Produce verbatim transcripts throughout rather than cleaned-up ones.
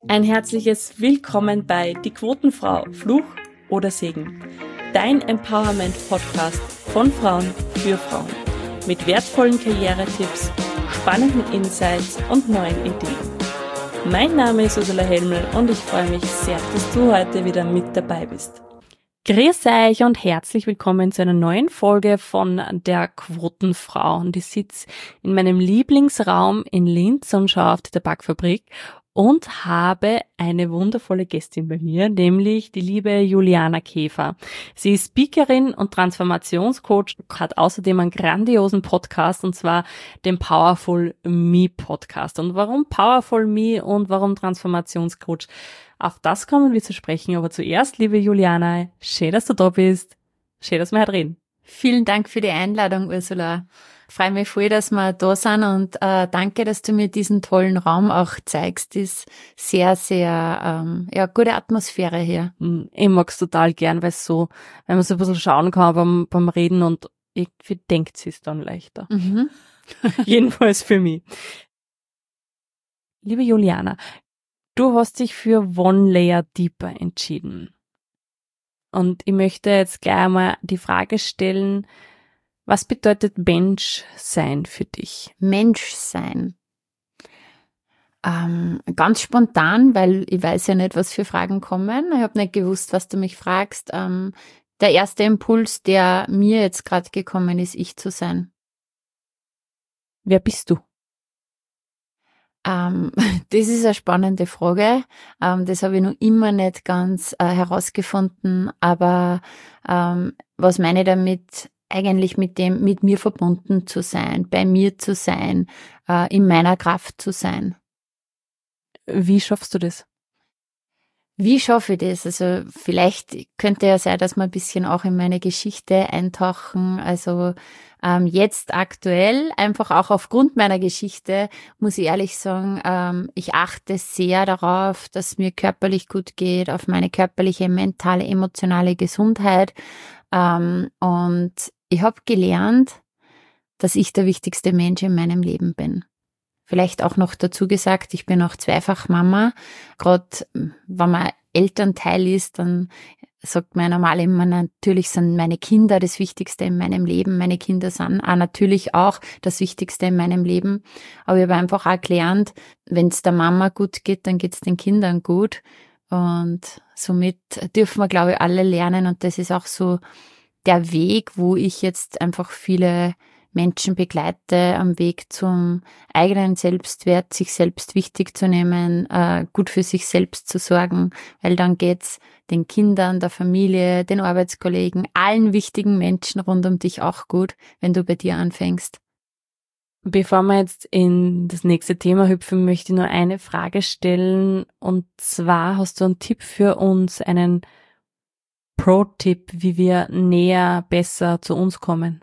Ein herzliches Willkommen bei Die Quotenfrau, Fluch oder Segen. Dein Empowerment-Podcast von Frauen für Frauen. Mit wertvollen Karrieretipps, spannenden Insights und neuen Ideen. Mein Name ist Ursula Helmel und ich freue mich sehr, dass du heute wieder mit dabei bist. Grüß euch und herzlich willkommen zu einer neuen Folge von der Quotenfrau. Und ich sitze in meinem Lieblingsraum in Linz und schaue auf die Tabakfabrik und habe eine wundervolle Gästin bei mir, nämlich die liebe Juliana Käfer. Sie ist Speakerin und Transformationscoach, hat außerdem einen grandiosen Podcast, und zwar den Powerful Me Podcast. Und warum Powerful Me und warum Transformationscoach? Auf das kommen wir zu sprechen, aber zuerst, liebe Juliana, schön, dass du da bist. Schön, dass wir heute reden. Vielen Dank für die Einladung, Ursula. Ich freue mich voll, dass wir da sind und äh, danke, dass du mir diesen tollen Raum auch zeigst. Das ist sehr, sehr ähm, ja, gute Atmosphäre hier. Ich mag's total gern, weil so, wenn man so ein bisschen schauen kann beim, beim Reden und irgendwie denkt sie es dann leichter. Mhm. Jedenfalls für mich. Liebe Juliana, du hast dich für One Layer Deeper entschieden. Und ich möchte jetzt gleich einmal die Frage stellen, was bedeutet Menschsein für dich? Menschsein. Ähm, ganz spontan, weil ich weiß ja nicht, was für Fragen kommen. Ich habe nicht gewusst, was du mich fragst. Ähm, der erste Impuls, der mir jetzt gerade gekommen ist, ich zu sein. Wer bist du? Ähm, das ist eine spannende Frage. Ähm, das habe ich noch immer nicht ganz äh, herausgefunden. Aber ähm, was meine ich damit? Eigentlich mit dem, mit mir verbunden zu sein, bei mir zu sein, äh, in meiner Kraft zu sein. Wie schaffst du das? Wie schaffe ich das? Also vielleicht könnte ja sein, dass wir ein bisschen auch in meine Geschichte eintauchen. Also ähm, jetzt aktuell, einfach auch aufgrund meiner Geschichte, muss ich ehrlich sagen, ähm, ich achte sehr darauf, dass mir körperlich gut geht, auf meine körperliche, mentale, emotionale Gesundheit. Ähm, und ich habe gelernt, dass ich der wichtigste Mensch in meinem Leben bin. Vielleicht auch noch dazu gesagt, ich bin auch zweifach Mama. Gerade wenn man Elternteil ist, dann sagt man normal immer, natürlich sind meine Kinder das Wichtigste in meinem Leben. Meine Kinder sind auch natürlich auch das Wichtigste in meinem Leben. Aber ich habe einfach auch gelernt, wenn es der Mama gut geht, dann geht es den Kindern gut. Und somit dürfen wir, glaube ich, alle lernen. Und das ist auch so der Weg, wo ich jetzt einfach viele Menschen begleite, am Weg zum eigenen Selbstwert, sich selbst wichtig zu nehmen, äh, gut für sich selbst zu sorgen, weil dann geht's den Kindern, der Familie, den Arbeitskollegen, allen wichtigen Menschen rund um dich auch gut, wenn du bei dir anfängst. Bevor wir jetzt in das nächste Thema hüpfen, möchte ich nur eine Frage stellen, und zwar hast du einen Tipp für uns, einen Pro-Tipp, wie wir näher, besser zu uns kommen?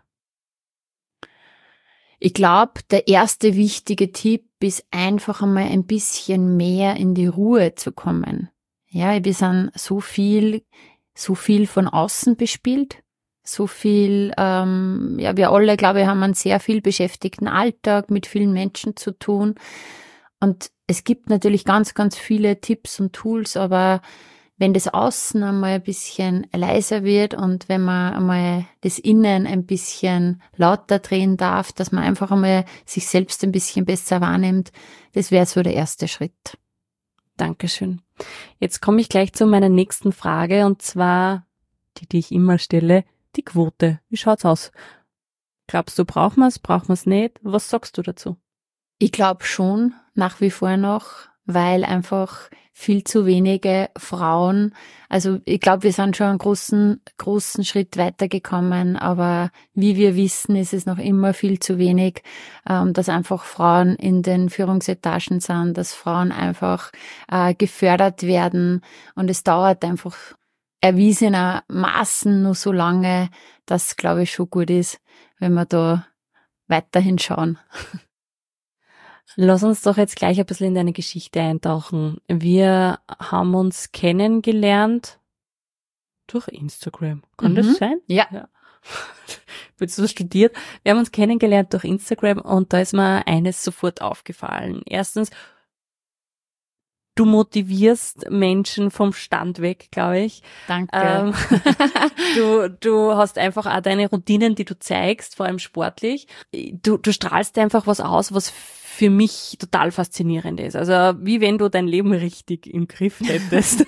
Ich glaube, der erste wichtige Tipp ist einfach einmal ein bisschen mehr in die Ruhe zu kommen. Ja, wir sind so viel, so viel von außen bespielt, so viel, ähm, ja, wir alle, glaube ich, haben einen sehr viel beschäftigten Alltag mit vielen Menschen zu tun. Und es gibt natürlich ganz, ganz viele Tipps und Tools, aber wenn das Außen einmal ein bisschen leiser wird und wenn man einmal das Innen ein bisschen lauter drehen darf, dass man einfach einmal sich selbst ein bisschen besser wahrnimmt, das wäre so der erste Schritt. Dankeschön. Jetzt komme ich gleich zu meiner nächsten Frage, und zwar die, die ich immer stelle, die Quote. Wie schaut's aus? Glaubst du, brauchen wir es, brauchen wir es nicht? Was sagst du dazu? Ich glaube schon, nach wie vor noch, weil einfach viel zu wenige Frauen, also ich glaube, wir sind schon einen großen, großen Schritt weitergekommen, aber wie wir wissen, ist es noch immer viel zu wenig, ähm, dass einfach Frauen in den Führungsetagen sind, dass Frauen einfach äh, gefördert werden, und es dauert einfach erwiesenermaßen nur so lange, dass, glaube ich, schon gut ist, wenn wir da weiterhin schauen. Lass uns doch jetzt gleich ein bisschen in deine Geschichte eintauchen. Wir haben uns kennengelernt durch Instagram. Kann mhm. das sein? Ja. ja. Willst du studiert? Wir haben uns kennengelernt durch Instagram, und da ist mir eines sofort aufgefallen. Erstens, du motivierst Menschen vom Stand weg, glaube ich. Danke. Ähm, du, du hast einfach auch deine Routinen, die du zeigst, vor allem sportlich. Du, du strahlst einfach was aus, was für mich total faszinierend ist. Also wie wenn du dein Leben richtig im Griff hättest.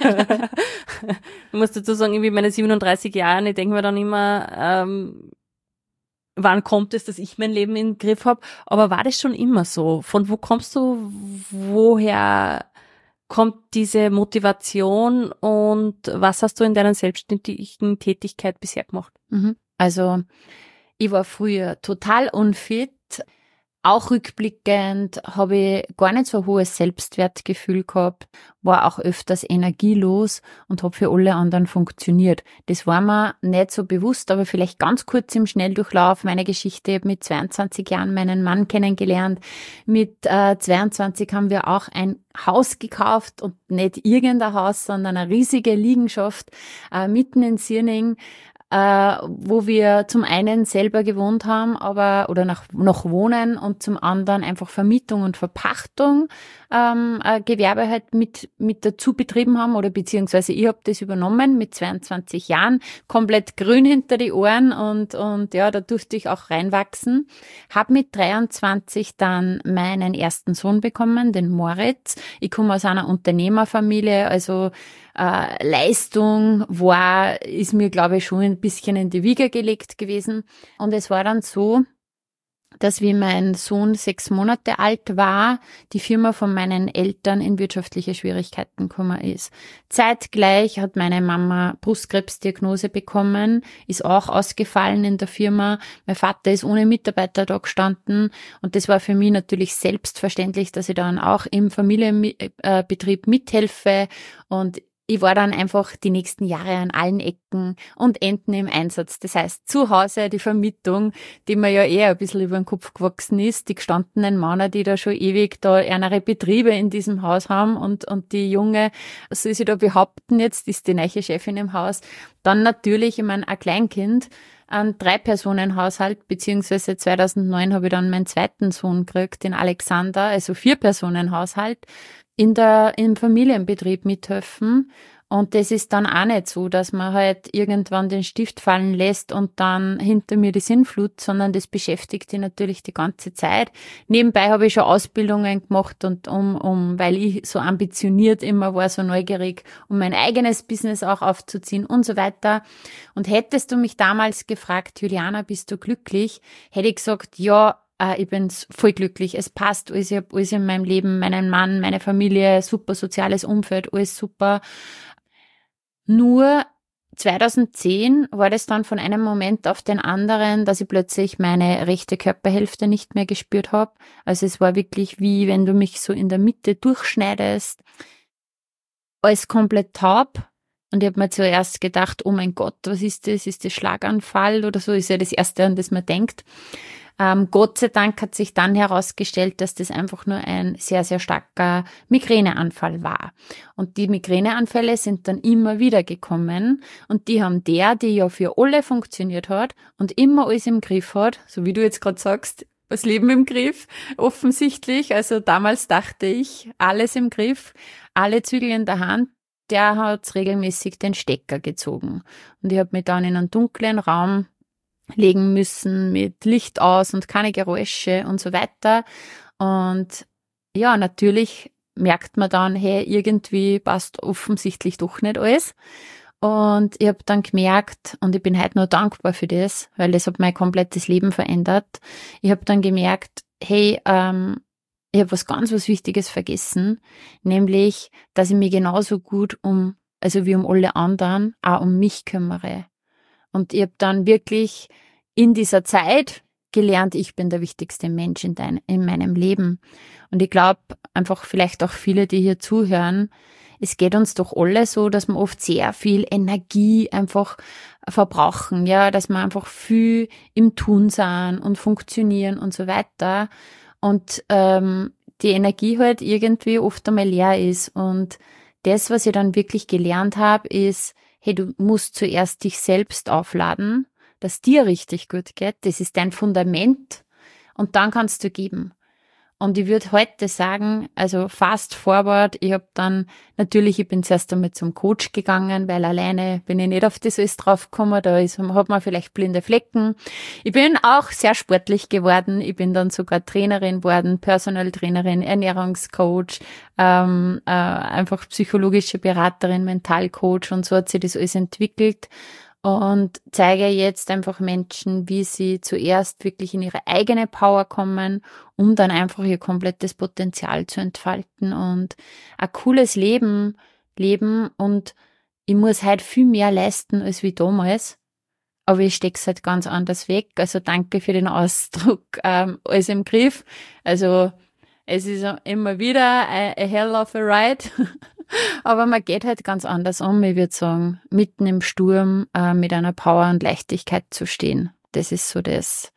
Ich muss dazu sagen, irgendwie meine siebenunddreißig Jahre, ich denke mir dann immer, ähm, wann kommt es, dass ich mein Leben im Griff habe? Aber war das schon immer so? Von wo kommst du? Woher kommt diese Motivation und was hast du in deiner selbstständigen Tätigkeit bisher gemacht? Also ich war früher total unfit. Auch rückblickend habe ich gar nicht so ein hohes Selbstwertgefühl gehabt, war auch öfters energielos und habe für alle anderen funktioniert. Das war mir nicht so bewusst, aber vielleicht ganz kurz im Schnelldurchlauf meine Geschichte. Ich habe mit zweiundzwanzig Jahren meinen Mann kennengelernt. Mit äh, zweiundzwanzig haben wir auch ein Haus gekauft und nicht irgendein Haus, sondern eine riesige Liegenschaft äh, mitten in Sierning, äh, wo wir zum einen selber gewohnt haben, aber oder noch, noch wohnen und zum anderen einfach Vermietung und Verpachtung ähm, äh, Gewerbe halt mit mit dazu betrieben haben oder beziehungsweise ich habe das übernommen mit zweiundzwanzig Jahren, komplett grün hinter die Ohren und und ja, da durfte ich auch reinwachsen. Hab mit dreiundzwanzig dann meinen ersten Sohn bekommen, den Moritz. Ich komme aus einer Unternehmerfamilie, also äh, Leistung war, ist mir glaube ich schon ein bisschen in die Wiege gelegt gewesen. Und es war dann so, dass wie mein Sohn sechs Monate alt war, die Firma von meinen Eltern in wirtschaftliche Schwierigkeiten gekommen ist. Zeitgleich hat meine Mama Brustkrebsdiagnose bekommen, ist auch ausgefallen in der Firma. Mein Vater ist ohne Mitarbeiter da gestanden und das war für mich natürlich selbstverständlich, dass ich dann auch im Familienbetrieb mithelfe und ich war dann einfach die nächsten Jahre an allen Ecken und Enden im Einsatz. Das heißt, zu Hause die Vermietung, die mir ja eher ein bisschen über den Kopf gewachsen ist, die gestandenen Männer, die da schon ewig da ihre Betriebe in diesem Haus haben und, und die Junge, soll sie da behaupten, jetzt ist die neue Chefin im Haus. Dann natürlich, ich meine, ein Kleinkind, ein Drei-Personen-Haushalt, beziehungsweise zweitausendneun habe ich dann meinen zweiten Sohn gekriegt, den Alexander, also Vier-Personen-Haushalt, in der, im Familienbetrieb mithelfen. Und das ist dann auch nicht so, dass man halt irgendwann den Stift fallen lässt und dann hinter mir die Sinnflut, sondern das beschäftigt dich natürlich die ganze Zeit. Nebenbei habe ich schon Ausbildungen gemacht und um, um, weil ich so ambitioniert immer war, so neugierig, um mein eigenes Business auch aufzuziehen und so weiter. Und hättest du mich damals gefragt, Juliana, bist du glücklich? Hätte ich gesagt, ja, ich bin voll glücklich, es passt alles, ich habe alles in meinem Leben, meinen Mann, meine Familie, super soziales Umfeld, alles super. Nur zweitausendzehn war das dann von einem Moment auf den anderen, dass ich plötzlich meine rechte Körperhälfte nicht mehr gespürt habe. Also es war wirklich wie, wenn du mich so in der Mitte durchschneidest. Alles komplett taub. Und ich habe mir zuerst gedacht, oh mein Gott, was ist das? Ist das Schlaganfall oder so? Ist ja das Erste, an das man denkt. Ähm, Gott sei Dank hat sich dann herausgestellt, dass das einfach nur ein sehr, sehr starker Migräneanfall war. Und die Migräneanfälle sind dann immer wieder gekommen und die haben der, die ja für alle funktioniert hat und immer alles im Griff hat, so wie du jetzt gerade sagst, das Leben im Griff, offensichtlich. Also damals dachte ich, alles im Griff, alle Zügel in der Hand, der hat regelmäßig den Stecker gezogen. Und ich habe mich dann in einen dunklen Raum legen müssen mit Licht aus und keine Geräusche und so weiter. Und ja, natürlich merkt man dann, hey, irgendwie passt offensichtlich doch nicht alles. Und ich habe dann gemerkt, und ich bin heute nur dankbar für das, weil das hat mein komplettes Leben verändert. Ich habe dann gemerkt, hey, ähm, ich habe was ganz was Wichtiges vergessen, nämlich, dass ich mich genauso gut um, also wie um alle anderen, auch um mich kümmere. Und ich habe dann wirklich in dieser Zeit gelernt, ich bin der wichtigste Mensch in, dein, in meinem Leben. Und ich glaube, einfach vielleicht auch viele, die hier zuhören, es geht uns doch alle so, dass wir oft sehr viel Energie einfach verbrauchen, ja, dass wir einfach viel im Tun sind und funktionieren und so weiter. Und ähm, die Energie halt irgendwie oft einmal leer ist. Und das, was ich dann wirklich gelernt habe, ist, hey, du musst zuerst dich selbst aufladen, dass dir richtig gut geht. Das ist dein Fundament und dann kannst du geben. Und ich würde heute sagen, also fast forward, ich habe dann, natürlich, ich bin zuerst einmal zum Coach gegangen, weil alleine bin ich nicht auf das alles draufgekommen, da ist, hat man vielleicht blinde Flecken. Ich bin auch sehr sportlich geworden, ich bin dann sogar Trainerin geworden, Personal Trainerin, Ernährungscoach, ähm, äh, einfach psychologische Beraterin, Mentalcoach, und so hat sich das alles entwickelt. Und zeige jetzt einfach Menschen, wie sie zuerst wirklich in ihre eigene Power kommen, um dann einfach ihr komplettes Potenzial zu entfalten und ein cooles Leben leben. Und ich muss halt viel mehr leisten als wie damals, aber ich steck's halt ganz anders weg. Also danke für den Ausdruck, ähm, alles im Griff. Also es ist immer wieder a, a hell of a ride. Aber man geht halt ganz anders um, ich würde sagen, mitten im Sturm äh, mit einer Power und Leichtigkeit zu stehen. Das ist so das,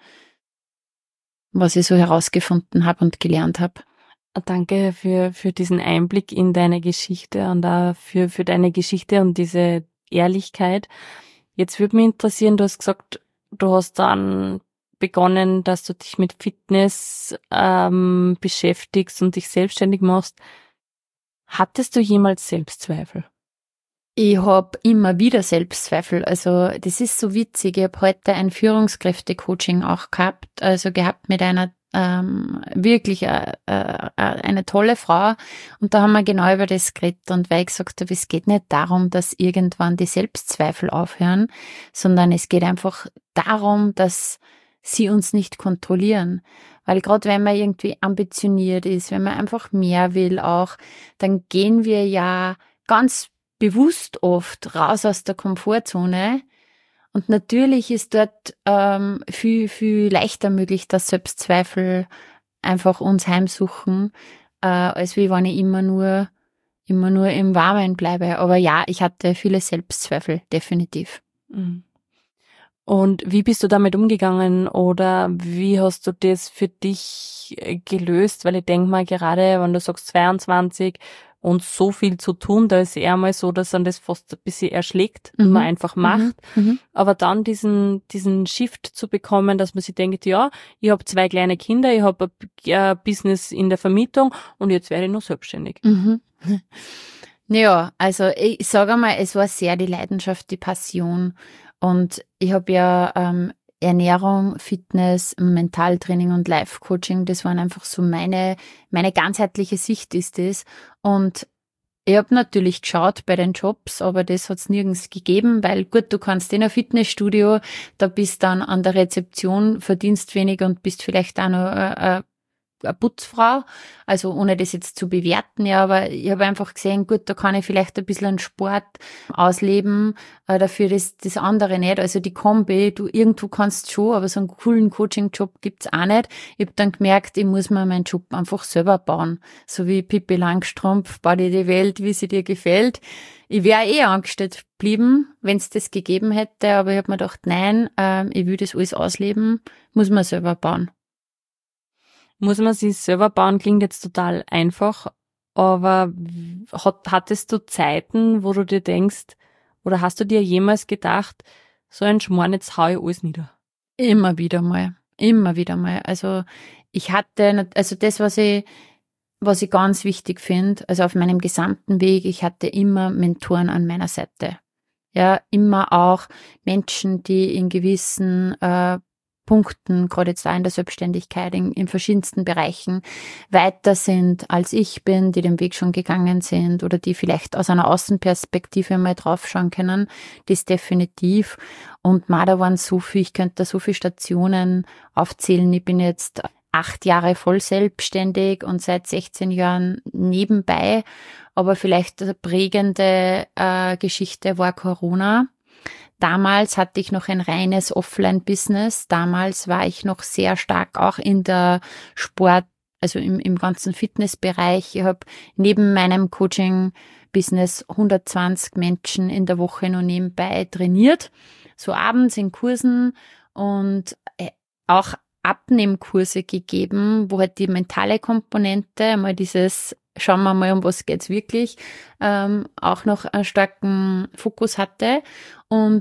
was ich so herausgefunden habe und gelernt habe. Danke für für diesen Einblick in deine Geschichte und auch für für deine Geschichte und diese Ehrlichkeit. Jetzt würde mich interessieren, du hast gesagt, du hast dann begonnen, dass du dich mit Fitness ähm, beschäftigst und dich selbstständig machst. Hattest du jemals Selbstzweifel? Ich habe immer wieder Selbstzweifel. Also das ist so witzig. Ich habe heute ein Führungskräfte-Coaching auch gehabt, also gehabt mit einer ähm, wirklich äh, äh, eine tolle Frau. Und da haben wir genau über das geredet. Und weil ich gesagt habe, es geht nicht darum, dass irgendwann die Selbstzweifel aufhören, sondern es geht einfach darum, dass sie uns nicht kontrollieren. Weil gerade wenn man irgendwie ambitioniert ist, wenn man einfach mehr will auch, dann gehen wir ja ganz bewusst oft raus aus der Komfortzone. Und natürlich ist dort ähm, viel, viel leichter möglich, dass Selbstzweifel einfach uns heimsuchen, äh, als wie wenn ich immer nur, immer nur im Warmen bleibe. Aber ja, ich hatte viele Selbstzweifel, definitiv. Mhm. Und wie bist du damit umgegangen oder wie hast du das für dich gelöst? Weil ich denke mal, gerade wenn du sagst zweiundzwanzig und so viel zu tun, da ist eher mal so, dass dann das fast ein bisschen erschlägt und Mhm. man einfach macht. Mhm. Aber dann diesen diesen Shift zu bekommen, dass man sich denkt, ja, ich habe zwei kleine Kinder, ich habe ein Business in der Vermietung und jetzt werde ich noch selbstständig. Mhm. Ja, also ich sage einmal, es war sehr die Leidenschaft, die Passion. Und ich habe ja ähm, Ernährung, Fitness, Mentaltraining und Life-Coaching, das waren einfach so meine, meine ganzheitliche Sicht ist das. Und ich habe natürlich geschaut bei den Jobs, aber das hat's nirgends gegeben, weil gut, du kannst in ein Fitnessstudio, da bist dann an der Rezeption, verdienst wenig und bist vielleicht auch noch äh, eine Putzfrau, also ohne das jetzt zu bewerten, ja, aber ich habe einfach gesehen, gut, da kann ich vielleicht ein bisschen einen Sport ausleben, äh, dafür das, das andere nicht, also die Kombi, du irgendwo kannst schon, aber so einen coolen Coaching-Job gibt's auch nicht. Ich habe dann gemerkt, ich muss mir meinen Job einfach selber bauen, so wie Pippi Langstrumpf, bau dir die Welt, wie sie dir gefällt. Ich wäre eh angestellt geblieben, wenn es das gegeben hätte, aber ich habe mir gedacht, nein, äh, ich will das alles ausleben, muss man selber bauen. Muss man sich selber bauen, klingt jetzt total einfach, aber hat, hattest du Zeiten, wo du dir denkst, oder hast du dir jemals gedacht, so ein Schmarrn, jetzt hau ich alles nieder? Immer wieder mal, immer wieder mal. Also ich hatte, also das, was ich, was ich ganz wichtig finde, also auf meinem gesamten Weg, ich hatte immer Mentoren an meiner Seite. Ja, immer auch Menschen, die in gewissen äh, Punkten, gerade jetzt auch in der Selbstständigkeit, in, in verschiedensten Bereichen weiter sind, als ich bin, die den Weg schon gegangen sind oder die vielleicht aus einer Außenperspektive mal draufschauen können, das definitiv. Und ma, da waren so viel, ich könnte da so viele Stationen aufzählen. Ich bin jetzt acht Jahre voll selbstständig und seit sechzehn Jahren nebenbei, aber vielleicht eine prägende äh, Geschichte war Corona. Damals hatte ich noch ein reines Offline-Business. Damals war ich noch sehr stark auch in der Sport, also im, im ganzen Fitnessbereich. Ich habe neben meinem Coaching-Business hundertzwanzig Menschen in der Woche noch nebenbei trainiert. So abends in Kursen und auch Abnehmkurse gegeben, wo halt die mentale Komponente, mal dieses schauen wir mal, um was geht's wirklich, ähm, auch noch einen starken Fokus hatte und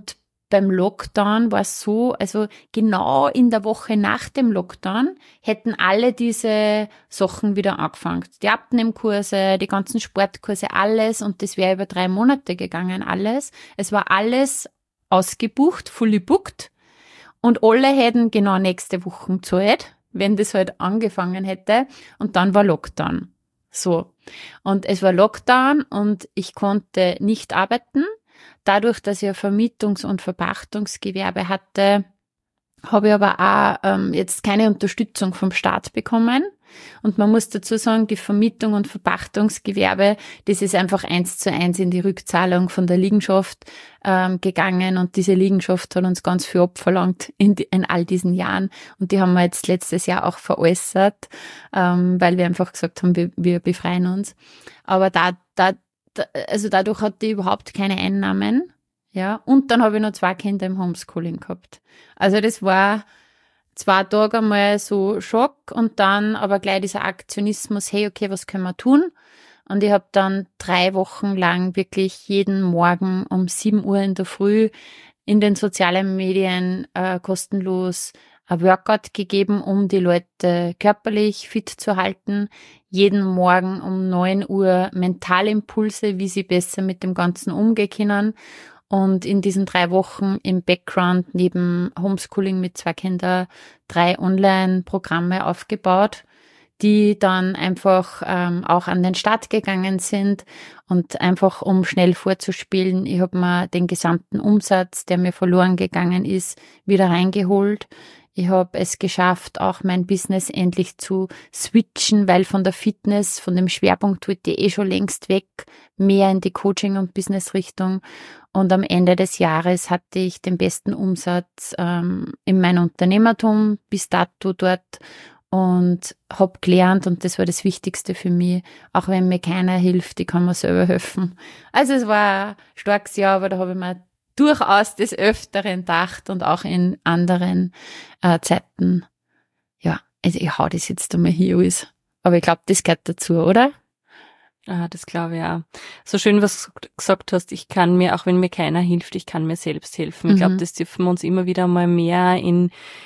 beim Lockdown war es so, also genau in der Woche nach dem Lockdown hätten alle diese Sachen wieder angefangen. Die Abnehmkurse, die ganzen Sportkurse, alles, und das wäre über drei Monate gegangen, alles. Es war alles ausgebucht, fully booked, und alle hätten genau nächste Woche gezahlt, wenn das halt angefangen hätte, und dann war Lockdown. So. Und es war Lockdown und ich konnte nicht arbeiten. Dadurch, dass ich ein Vermietungs- und Verpachtungsgewerbe hatte, habe ich aber auch ähm, jetzt keine Unterstützung vom Staat bekommen. Und man muss dazu sagen, die Vermietung und Verpachtungsgewerbe, das ist einfach eins zu eins in die Rückzahlung von der Liegenschaft ähm, gegangen. Und diese Liegenschaft hat uns ganz viel abverlangt in, die, in all diesen Jahren. Und die haben wir jetzt letztes Jahr auch veräußert, ähm, weil wir einfach gesagt haben, wir, wir befreien uns. Aber da, da, da, also dadurch hatte ich überhaupt keine Einnahmen. Ja, und dann habe ich noch zwei Kinder im Homeschooling gehabt. Also das war zwei Tage einmal so Schock und dann aber gleich dieser Aktionismus, hey, okay, was können wir tun? Und ich habe dann drei Wochen lang wirklich jeden Morgen um sieben Uhr in der Früh in den sozialen Medien äh, kostenlos ein Workout gegeben, um die Leute körperlich fit zu halten. Jeden Morgen um neun Uhr Mentalimpulse, wie sie besser mit dem Ganzen umgehen können. Und in diesen drei Wochen im Background neben Homeschooling mit zwei Kindern drei Online-Programme aufgebaut, die dann einfach ähm, auch an den Start gegangen sind. Und einfach, um schnell vorzuspielen, ich habe mir den gesamten Umsatz, der mir verloren gegangen ist, wieder reingeholt. Ich habe es geschafft, auch mein Business endlich zu switchen, weil von der Fitness, von dem Schwerpunkt wollte ich eh schon längst weg, mehr in die Coaching- und Business-Richtung. Und am Ende des Jahres hatte ich den besten Umsatz ähm, in meinem Unternehmertum bis dato dort und habe gelernt, und das war das Wichtigste für mich, auch wenn mir keiner hilft, ich kann mir selber helfen. Also es war ein starkes Jahr, aber da habe ich mir durchaus des Öfteren gedacht und auch in anderen äh, Zeiten, ja, also ich hau das jetzt einmal hier aus. Aber ich glaube, das gehört dazu, oder? Ah, das glaube ich auch. So schön, was du gesagt hast, ich kann mir, auch wenn mir keiner hilft, ich kann mir selbst helfen. Mhm. Ich glaube, das dürfen wir uns immer wieder mal mehr in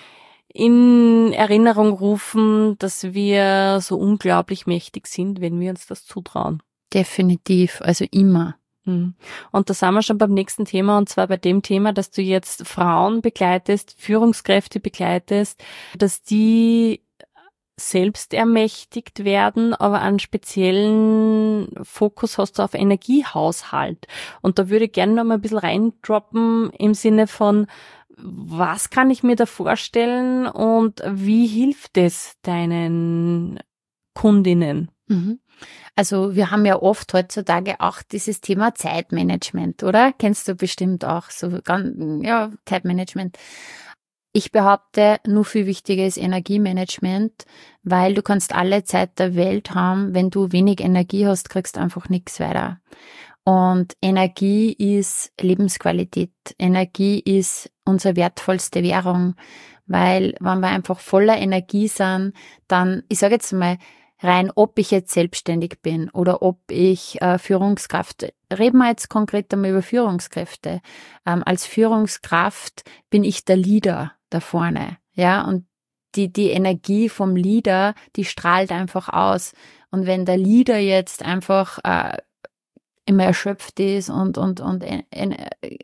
in Erinnerung rufen, dass wir so unglaublich mächtig sind, wenn wir uns das zutrauen. Definitiv, also immer. Und da sind wir schon beim nächsten Thema, und zwar bei dem Thema, dass du jetzt Frauen begleitest, Führungskräfte begleitest, dass die selbst ermächtigt werden, aber einen speziellen Fokus hast du auf Energiehaushalt. Und da würde ich gerne noch mal ein bisschen reindroppen im Sinne von, was kann ich mir da vorstellen und wie hilft es deinen Kundinnen? Mhm. Also wir haben ja oft heutzutage auch dieses Thema Zeitmanagement, oder? Kennst du bestimmt auch, so ganz, ja, Zeitmanagement. Ich behaupte, nur viel wichtiger ist Energiemanagement, weil du kannst alle Zeit der Welt haben, wenn du wenig Energie hast, kriegst du einfach nichts weiter. Und Energie ist Lebensqualität. Energie ist unsere wertvollste Währung, weil wenn wir einfach voller Energie sind, dann, ich sage jetzt mal, rein, ob ich jetzt selbstständig bin oder ob ich äh, Führungskraft, reden wir jetzt konkret einmal über Führungskräfte. Ähm, als Führungskraft bin ich der Leader da vorne, ja, und die, die Energie vom Leader, die strahlt einfach aus. Und wenn der Leader jetzt einfach äh, immer erschöpft ist und, und, und äh, äh,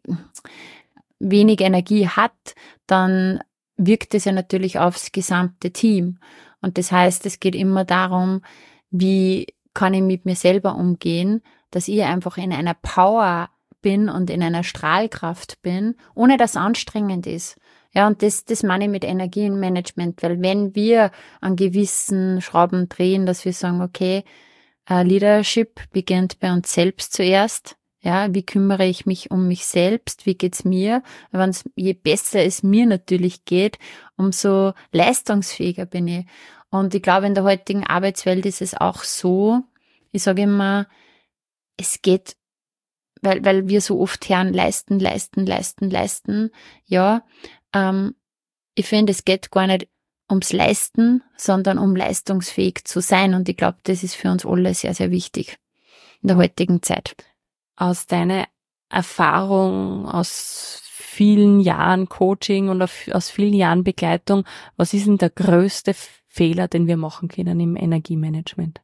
wenig Energie hat, dann wirkt es ja natürlich aufs gesamte Team. Und das heißt, es geht immer darum, wie kann ich mit mir selber umgehen, dass ich einfach in einer Power bin und in einer Strahlkraft bin, ohne dass es anstrengend ist. Ja, und das, das meine ich mit Energienmanagement, weil wenn wir an gewissen Schrauben drehen, dass wir sagen, okay, uh, Leadership beginnt bei uns selbst zuerst. Ja, wie kümmere ich mich um mich selbst? Wie geht's mir? Wenn's, je besser es mir natürlich geht, umso leistungsfähiger bin ich. Und ich glaube, in der heutigen Arbeitswelt ist es auch so, ich sage immer, es geht, weil, weil wir so oft hören, leisten, leisten, leisten, leisten. Ja, ähm, ich finde, es geht gar nicht ums Leisten, sondern um leistungsfähig zu sein. Und ich glaube, das ist für uns alle sehr, sehr wichtig in der heutigen Zeit. Aus deiner Erfahrung, aus vielen Jahren Coaching und auf, aus vielen Jahren Begleitung, was ist denn der größte Fehler, den wir machen können im Energiemanagement?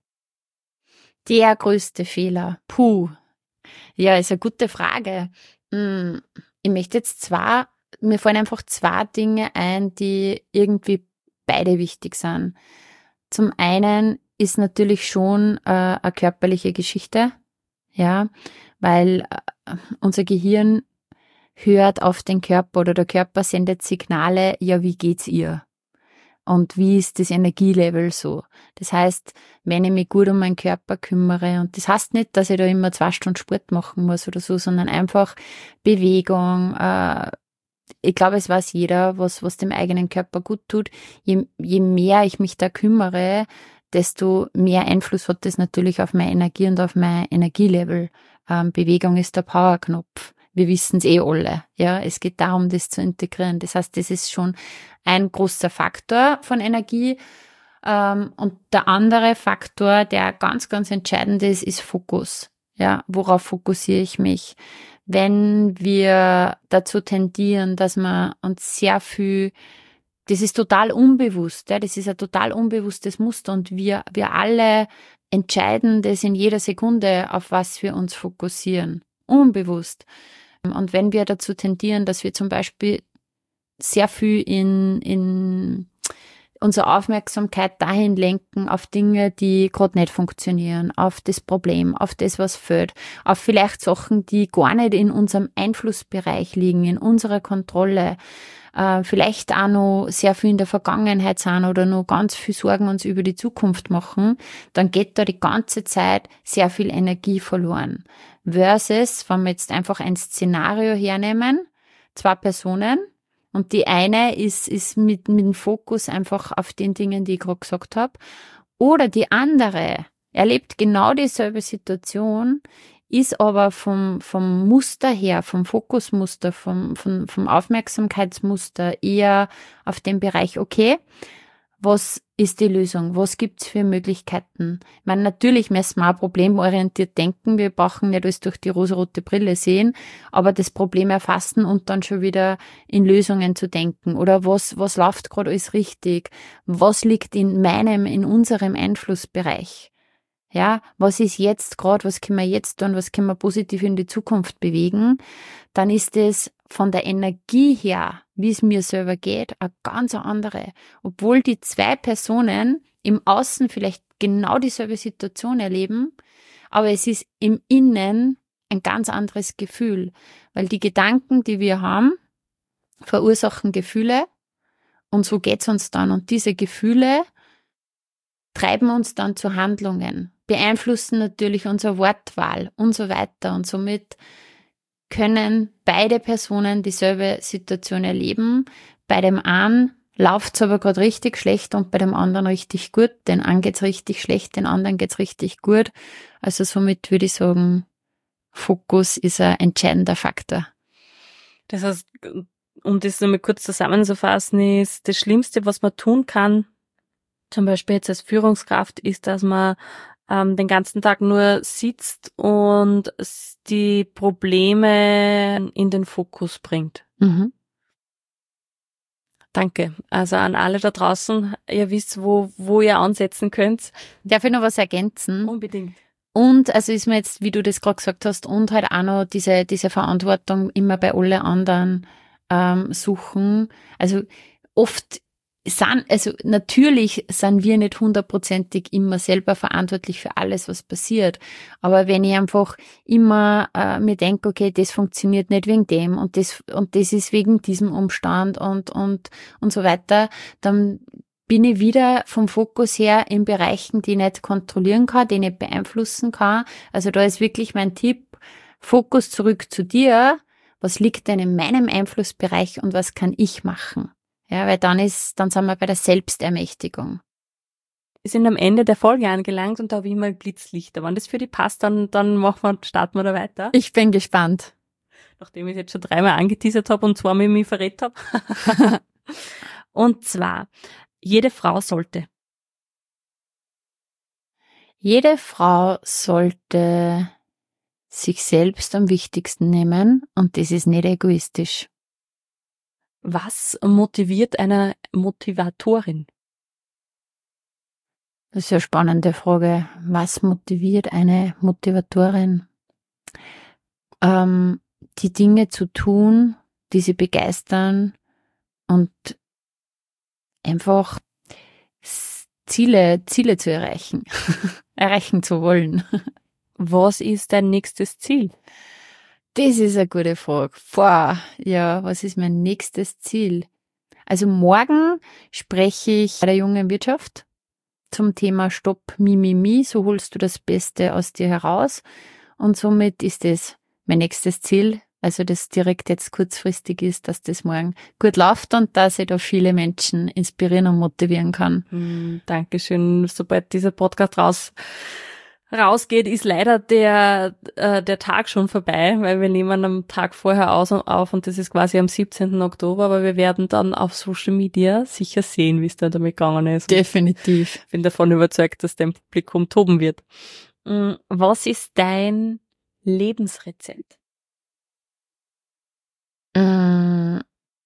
Der größte Fehler? Puh. Ja, ist eine gute Frage. Ich möchte jetzt zwei, mir fallen einfach zwei Dinge ein, die irgendwie beide wichtig sind. Zum einen ist natürlich schon äh, eine körperliche Geschichte, ja, weil äh, unser Gehirn hört auf den Körper oder der Körper sendet Signale, ja, wie geht's ihr? Und wie ist das Energielevel so? Das heißt, wenn ich mich gut um meinen Körper kümmere, und das heißt nicht, dass ich da immer zwei Stunden Sport machen muss oder so, sondern einfach Bewegung. Äh, ich glaube, es weiß jeder, was, was dem eigenen Körper gut tut. Je, je mehr ich mich da kümmere, desto mehr Einfluss hat das natürlich auf meine Energie und auf mein Energielevel. Ähm, Bewegung ist der Powerknopf. Wir wissen es eh alle. Ja, es geht darum, das zu integrieren. Das heißt, das ist schon ein großer Faktor von Energie. Ähm, und der andere Faktor, der ganz, ganz entscheidend ist, ist Fokus. Ja, worauf fokussiere ich mich? Wenn wir dazu tendieren, dass wir uns sehr viel, das ist total unbewusst, ja, das ist ein total unbewusstes Muster und wir, wir alle entscheiden das in jeder Sekunde, auf was wir uns fokussieren. Unbewusst. Und wenn wir dazu tendieren, dass wir zum Beispiel sehr viel in, in unsere Aufmerksamkeit dahin lenken auf Dinge, die gerade nicht funktionieren, auf das Problem, auf das, was fehlt, auf vielleicht Sachen, die gar nicht in unserem Einflussbereich liegen, in unserer Kontrolle, äh, vielleicht auch noch sehr viel in der Vergangenheit sind oder noch ganz viel Sorgen uns über die Zukunft machen, dann geht da die ganze Zeit sehr viel Energie verloren. Versus, wenn wir jetzt einfach ein Szenario hernehmen, zwei Personen, und die eine ist, ist mit, mit dem Fokus einfach auf den Dingen, die ich gerade gesagt habe. Oder die andere erlebt genau dieselbe Situation, ist aber vom, vom Muster her, vom Fokusmuster, vom, vom, vom Aufmerksamkeitsmuster eher auf dem Bereich, okay, was ist die Lösung? Was gibt's für Möglichkeiten? Ich meine, natürlich müssen wir auch problemorientiert denken. Wir brauchen nicht alles durch die rosarote Brille sehen, aber das Problem erfassen und dann schon wieder in Lösungen zu denken. Oder was, was läuft gerade alles richtig? Was liegt in meinem, in unserem Einflussbereich? Ja, was ist jetzt gerade? Was können wir jetzt tun? Was können wir positiv in die Zukunft bewegen? Dann ist es von der Energie her, wie es mir selber geht, eine ganz andere. Obwohl die zwei Personen im Außen vielleicht genau dieselbe Situation erleben, aber es ist im Innen ein ganz anderes Gefühl, weil die Gedanken, die wir haben, verursachen Gefühle und so geht's uns dann. Und diese Gefühle treiben uns dann zu Handlungen, beeinflussen natürlich unsere Wortwahl und so weiter und somit können beide Personen dieselbe Situation erleben. Bei dem einen läuft's aber gerade richtig schlecht und bei dem anderen richtig gut. Den einen geht's richtig schlecht, den anderen geht's richtig gut. Also somit würde ich sagen, Fokus ist ein entscheidender Faktor. Das heißt, um das nochmal kurz zusammenzufassen, ist das Schlimmste, was man tun kann, zum Beispiel jetzt als Führungskraft, ist, dass man ähm, den ganzen Tag nur sitzt und die Probleme in den Fokus bringt. Mhm. Danke. Also an alle da draußen, ihr wisst, wo, wo ihr ansetzen könnt. Darf ich noch was ergänzen? Unbedingt. Und, also ist mir jetzt, wie du das gerade gesagt hast, und halt auch noch diese, diese Verantwortung immer bei alle anderen ähm, suchen. Also oft sind, also natürlich sind wir nicht hundertprozentig immer selber verantwortlich für alles, was passiert. Aber wenn ich einfach immer äh, mir denke, okay, das funktioniert nicht wegen dem und das und das ist wegen diesem Umstand und und und so weiter, dann bin ich wieder vom Fokus her in Bereichen, die ich nicht kontrollieren kann, die ich nicht beeinflussen kann. Also da ist wirklich mein Tipp, Fokus zurück zu dir. Was liegt denn in meinem Einflussbereich und was kann ich machen? Ja, weil dann ist, dann sind wir bei der Selbstermächtigung. Wir sind am Ende der Folge angelangt und da habe ich mal Blitzlichter. Wenn das für die passt, dann, dann machen wir, starten wir da weiter. Ich bin gespannt. Nachdem ich es jetzt schon dreimal angeteasert habe und zweimal mich verrät habe. Und zwar, jede Frau sollte. Jede Frau sollte sich selbst am wichtigsten nehmen und das ist nicht egoistisch. Was motiviert eine Motivatorin? Das ist eine spannende Frage. Was motiviert eine Motivatorin? Ähm, die Dinge zu tun, die sie begeistern und einfach Ziele, Ziele zu erreichen, erreichen zu wollen. Was ist dein nächstes Ziel? Das ist eine gute Frage. Boah, ja, was ist mein nächstes Ziel? Also morgen spreche ich bei der jungen Wirtschaft zum Thema Stopp, Mimimi, so holst du das Beste aus dir heraus. Und somit ist das mein nächstes Ziel, also das direkt jetzt kurzfristig ist, dass das morgen gut läuft und dass ich da viele Menschen inspirieren und motivieren kann. Mm, Dankeschön. Sobald dieser Podcast raus rausgeht, ist leider der äh, der Tag schon vorbei, weil wir nehmen am Tag vorher aus und auf und das ist quasi am siebzehnten Oktober, aber wir werden dann auf Social Media sicher sehen, wie es dann damit gegangen ist. Definitiv. Ich bin davon überzeugt, dass dein Publikum toben wird. Was ist dein Lebensrezept? Bei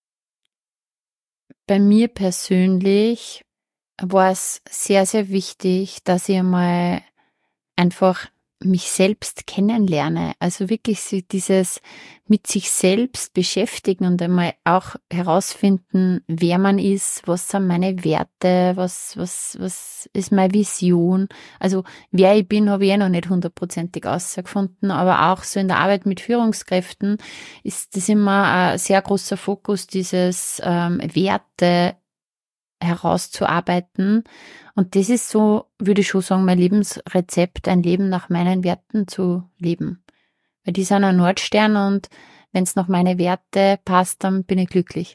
mir persönlich war es sehr, sehr wichtig, dass ich einmal einfach mich selbst kennenlerne. Also wirklich so dieses mit sich selbst beschäftigen und einmal auch herausfinden, wer man ist, was sind meine Werte, was, was, was ist meine Vision. Also wer ich bin, habe ich eh noch nicht hundertprozentig herausgefunden, aber auch so in der Arbeit mit Führungskräften ist das immer ein sehr großer Fokus, dieses ähm, Werte herauszuarbeiten. Und das ist so, würde ich schon sagen, mein Lebensrezept, ein Leben nach meinen Werten zu leben. Weil die sind ein Nordstern und wenn es nach meine Werte passt, dann bin ich glücklich.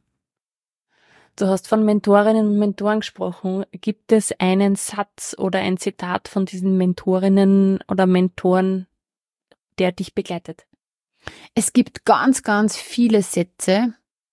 Du hast von Mentorinnen und Mentoren gesprochen. Gibt es einen Satz oder ein Zitat von diesen Mentorinnen oder Mentoren, der dich begleitet? Es gibt ganz, ganz viele Sätze.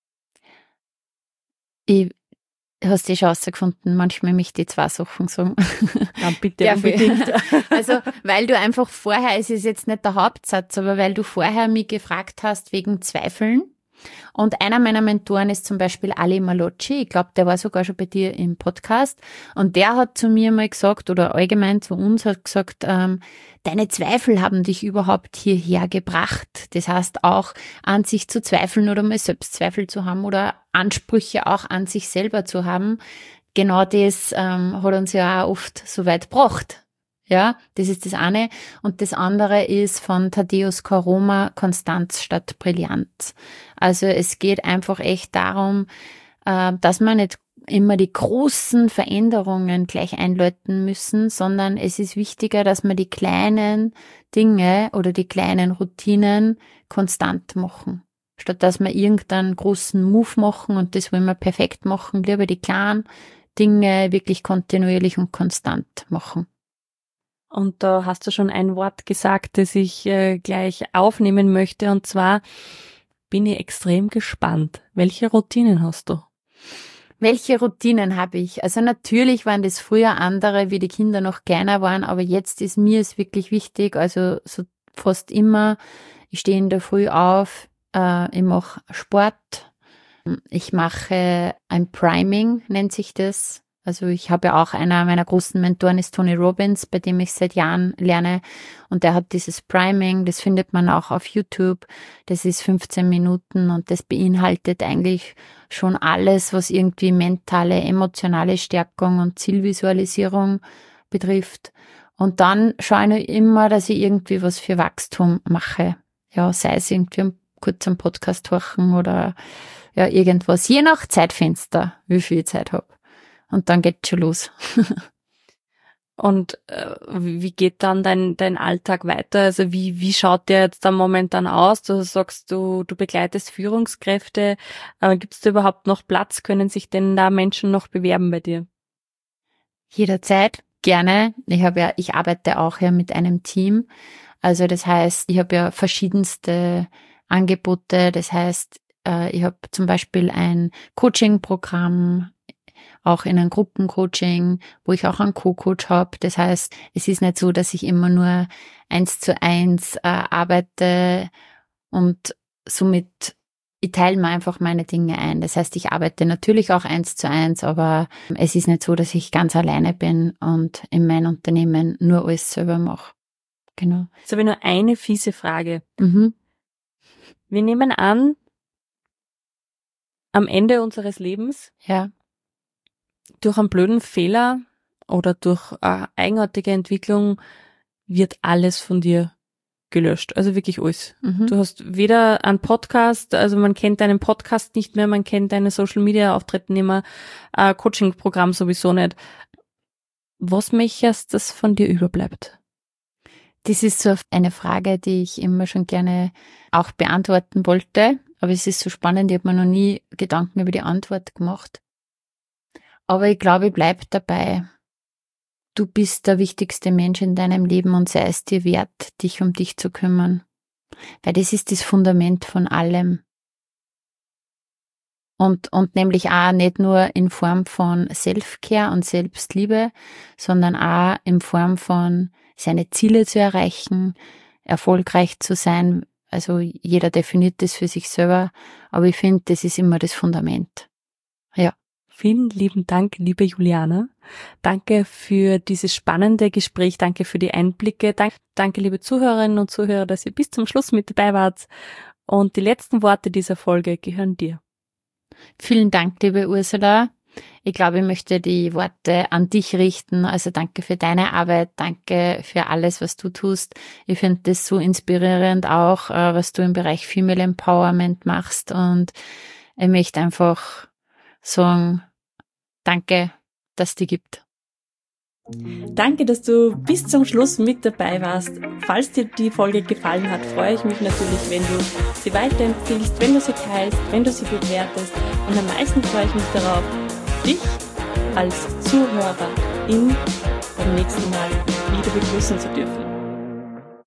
Ich hast du schon rausgefunden, manchmal möchte ich zwei Sachen sagen. Ja, bitte, unbedingt. Also, weil du einfach vorher, es ist jetzt nicht der Hauptsatz, aber weil du vorher mich gefragt hast wegen Zweifeln. Und einer meiner Mentoren ist zum Beispiel Ali Malocci. Ich glaube, der war sogar schon bei dir im Podcast. Und der hat zu mir mal gesagt, oder allgemein zu uns, hat gesagt, ähm, deine Zweifel haben dich überhaupt hierher gebracht. Das heißt auch, an sich zu zweifeln oder mal Selbstzweifel zu haben oder Ansprüche auch an sich selber zu haben. Genau das ähm, hat uns ja auch oft so weit gebracht. Ja, das ist das eine. Und das andere ist von Tadeusz Koroma, Konstanz statt Brillanz. Also es geht einfach echt darum, dass man nicht immer die großen Veränderungen gleich einläuten müssen, sondern es ist wichtiger, dass man die kleinen Dinge oder die kleinen Routinen konstant machen. Statt dass wir irgendeinen großen Move machen und das wollen wir perfekt machen, lieber die kleinen Dinge wirklich kontinuierlich und konstant machen. Und da hast du schon ein Wort gesagt, das ich äh, gleich aufnehmen möchte. Und zwar bin ich extrem gespannt. Welche Routinen hast du? Welche Routinen habe ich? Also natürlich waren das früher andere, wie die Kinder noch kleiner waren, aber jetzt ist mir es wirklich wichtig, also so fast immer, ich stehe in der Früh auf, äh, ich mache Sport, ich mache ein Priming, nennt sich das. Also ich habe ja auch, einer meiner großen Mentoren ist Tony Robbins, bei dem ich seit Jahren lerne. Und der hat dieses Priming, das findet man auch auf YouTube. Das ist fünfzehn Minuten und das beinhaltet eigentlich schon alles, was irgendwie mentale, emotionale Stärkung und Zielvisualisierung betrifft. Und dann schaue ich immer, dass ich irgendwie was für Wachstum mache. Ja, sei es irgendwie kurz am Podcast horchen oder ja, irgendwas. Je nach Zeitfenster, wie viel Zeit habe. Und dann geht's schon los. Und äh, wie geht dann dein dein Alltag weiter? Also wie wie schaut der jetzt dann momentan aus? Du sagst, du du begleitest Führungskräfte. Äh, Gibt es da überhaupt noch Platz? Können sich denn da Menschen noch bewerben bei dir? Jederzeit, gerne. Ich habe ja, ich arbeite auch ja mit einem Team. Also das heißt, ich habe ja verschiedenste Angebote. Das heißt, äh, ich habe zum Beispiel ein Coaching-Programm, auch in einem Gruppencoaching, wo ich auch einen Co-Coach habe. Das heißt, es ist nicht so, dass ich immer nur eins zu eins äh, arbeite und somit ich teile mir einfach meine Dinge ein. Das heißt, ich arbeite natürlich auch eins zu eins, aber es ist nicht so, dass ich ganz alleine bin und in meinem Unternehmen nur alles selber mache. Genau. Jetzt habe ich nur eine fiese Frage. Mhm. Wir nehmen an, am Ende unseres Lebens, Ja. durch einen blöden Fehler oder durch eine eigenartige Entwicklung wird alles von dir gelöscht. Also wirklich alles. Mhm. Du hast weder einen Podcast, also man kennt deinen Podcast nicht mehr, man kennt deine Social-Media-Auftritte nicht mehr, ein Coaching-Programm sowieso nicht. Was möchtest, dass von dir überbleibt? Das ist so eine Frage, die ich immer schon gerne auch beantworten wollte. Aber es ist so spannend, ich habe mir noch nie Gedanken über die Antwort gemacht. Aber ich glaube, ich bleibe dabei. Du bist der wichtigste Mensch in deinem Leben und sei es dir wert, dich um dich zu kümmern. Weil das ist das Fundament von allem. Und, und nämlich auch nicht nur in Form von Self-Care und Selbstliebe, sondern auch in Form von seine Ziele zu erreichen, erfolgreich zu sein. Also jeder definiert das für sich selber, aber ich finde, das ist immer das Fundament. Ja. Vielen lieben Dank, liebe Juliana. Danke für dieses spannende Gespräch, danke für die Einblicke. Danke, danke, liebe Zuhörerinnen und Zuhörer, dass ihr bis zum Schluss mit dabei wart. Und die letzten Worte dieser Folge gehören dir. Vielen Dank, liebe Ursula. Ich glaube, ich möchte die Worte an dich richten. Also danke für deine Arbeit, danke für alles, was du tust. Ich finde das so inspirierend auch, was du im Bereich Female Empowerment machst. Und ich möchte einfach sagen, danke, dass es die gibt. Danke, dass du bis zum Schluss mit dabei warst. Falls dir die Folge gefallen hat, freue ich mich natürlich, wenn du sie weiterempfiehlst, wenn du sie teilst, wenn du sie bewertest. Und am meisten freue ich mich darauf, dich als Zuhörerin beim nächsten Mal wieder begrüßen zu dürfen.